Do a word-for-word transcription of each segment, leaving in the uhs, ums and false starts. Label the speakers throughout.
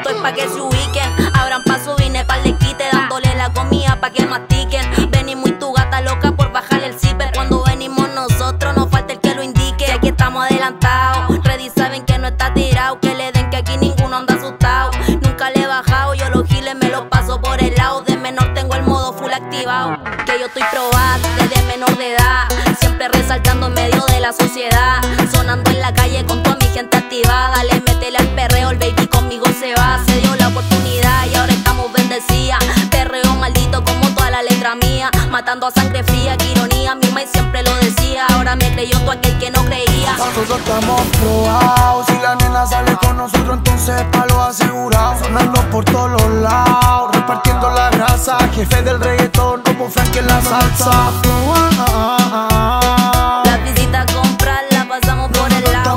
Speaker 1: es pa' que se ubiquen. Abran paso, vine pa'l de quite, dándole la comida pa' que mastiquen. Venimos y tu gata loca por bajarle el zipper. Cuando venimos nosotros, nos falta el que lo indique. Que aquí estamos adelantados, ready saben que no está tirado. Que le den que aquí ninguno anda asustado. Nunca le he bajado, yo los giles me los paso por el lado. De menor tengo el modo full activado. Que yo estoy probada desde menor de edad, siempre resaltando en medio de la sociedad. Sonando en la calle con toda mi gente activada. Le métele al perreo, el baby conmigo se va. Se dio la oportunidad y ahora estamos bendecidas. Perreo maldito como toda la letra mía, matando a sangre fría, que ironía. Mi maíz siempre lo decía, ahora me creyó todo aquel que no creía.
Speaker 2: Nosotros estamos probados, si la nena sale con nosotros entonces palo asegurado. Sonando por todos los lados, repartiendo la grasa. Jefe del reggaetón como Frank en la salsa.
Speaker 1: La visita a comprar la pasamos por el lado.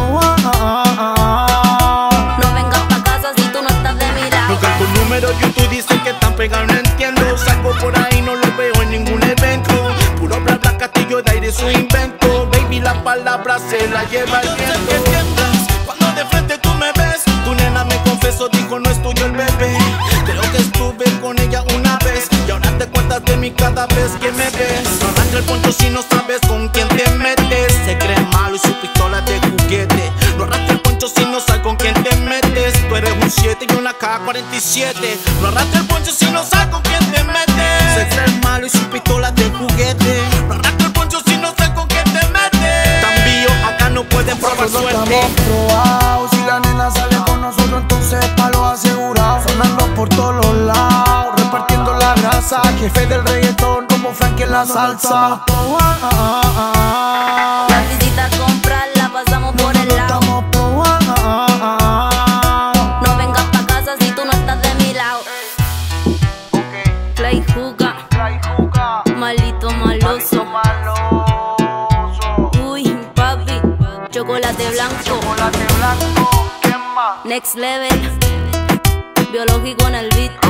Speaker 1: No vengas pa' casa si tú no estás de mi lado.
Speaker 3: No cargo números, YouTube dicen que están pegados, no entiendo. Salgo por ahí, no lo veo en ningún evento. Puro bla bla, castillo de aire, su invento. Baby, la palabra se la lleva el viento. ¿Entiendes? Cuando de frente tú me ves, tu nena me confesó, dijo no es tuyo el bebé. Creo que estuve con ella una vez y ahora te cuentas de mí cada vez que me ves. No arranca el poncho si no sabes con quién te metes. Se cree malo y su pistola de juguete. No arranca el poncho si no sabes con quién te metes. Tú eres un siete y una K cuarenta y siete. No arranca el poncho si no sabes con quién te metes. Se cree malo y su pistola de juguete. No arranca el poncho si no sabes con quién te metes. Tambillo, acá no pueden probar
Speaker 2: Nosotros
Speaker 3: suerte.
Speaker 2: estamos probados, si la nena sale con nosotros entonces palo asegurado. Sonando por todos los lados, repartiendo la grasa. Jefe del reggaetón como Frank en la salsa.
Speaker 1: La visita a comprar la pasamos por el lado. No vengas pa' casa si tú no estás de mi lado. Play Juca, malito maloso. Uy, papi, chocolate blanco. Next level, biológico en el beat.